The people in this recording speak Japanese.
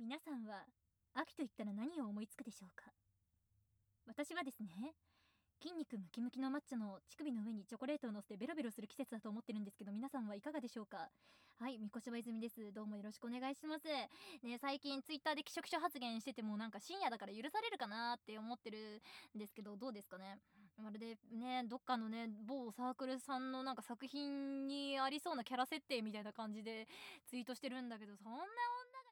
皆さんは秋と言ったら何を思いつくでしょうか？私はですね、筋肉ムキムキのマッチョの乳首の上にチョコレートを乗せてベロベロする季節だと思ってるんですけど、皆さんはいかがでしょうか？はい、三越場泉です。どうもよろしくお願いします。ね、最近ツイッターでキショキショ発言しててもなんか深夜だから許されるかなって思ってるんですけど、どうですかね？まるでね、どっかのね、某サークルさんのなんか作品にありそうなキャラ設定みたいな感じでツイートしてるんだけど、そんな